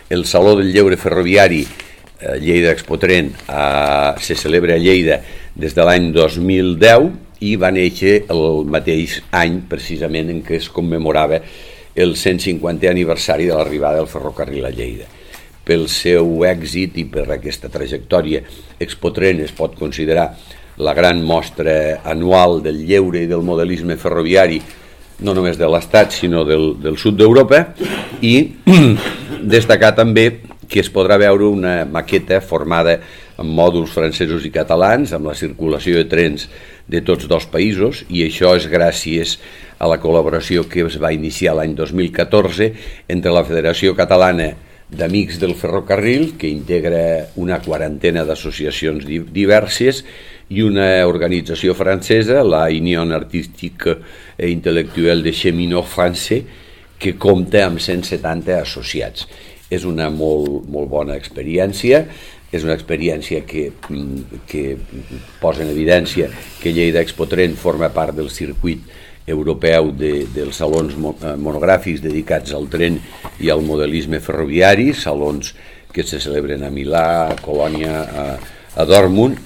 El Saló del Lleure Ferroviari Lleida Expotren se celebra a Lleida des de l'any 2010 i va néixer el mateix any precisament en què es commemorava el 150è aniversari de l'arribada del ferrocarril a Lleida. Pel seu èxit i per aquesta trajectòria, Expotren es pot considerar la gran mostra anual del lleure i del modelisme ferroviari, no només de l'Estat, sinó del sud d'Europa, i destacar també que es podrà veure una maqueta formada amb mòduls francesos i catalans, amb la circulació de trens de tots dos països, i això és gràcies a la col·laboració que es va iniciar l'any 2014 entre la Federació Catalana d'Amics del Ferrocarril, que integra una quarantena d'associacions diverses, i una organització francesa, la Union Artistique et Intellectuelle des Cheminots Français, que compta amb 170 associats. És una molt bona experiència, és una experiència que posa en evidència que Lleida Expotren forma part del circuit europeu dels salons monogràfics dedicats al tren i al modelisme ferroviari, salons que se celebren a Milà, a Colònia, a Dortmund,